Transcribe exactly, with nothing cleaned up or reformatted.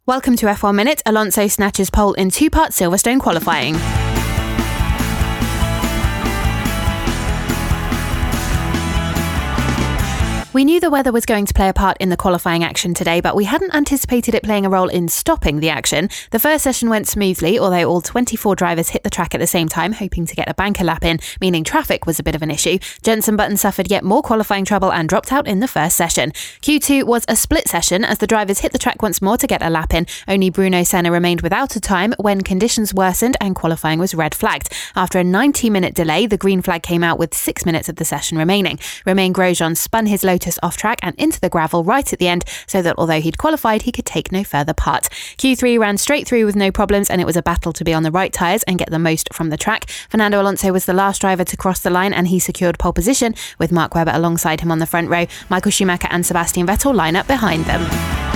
Welcome to F one Minute. Alonso snatches pole in two-part Silverstone qualifying. We knew the weather was going to play a part in the qualifying action today, but we hadn't anticipated it playing a role in stopping the action. The first session went smoothly, although all twenty-four drivers hit the track at the same time, hoping to get a banker lap in, meaning traffic was a bit of an issue. Jenson Button suffered yet more qualifying trouble and dropped out in the first session. Q two was a split session as the drivers hit the track once more to get a lap in. Only Bruno Senna remained without a time when conditions worsened and qualifying was red flagged. After a ninety minute delay, the green flag came out with six minutes of the session remaining. Romain Grosjean spun his Lotus off track and into the gravel right at the end, so that although he'd qualified, he could take no further part. Q three ran straight through with no problems, and it was a battle to be on the right tyres and get the most from the track. Fernando Alonso was the last driver to cross the line, and he secured pole position with Mark Webber alongside him on the front row. Michael Schumacher and Sebastian Vettel line up behind them.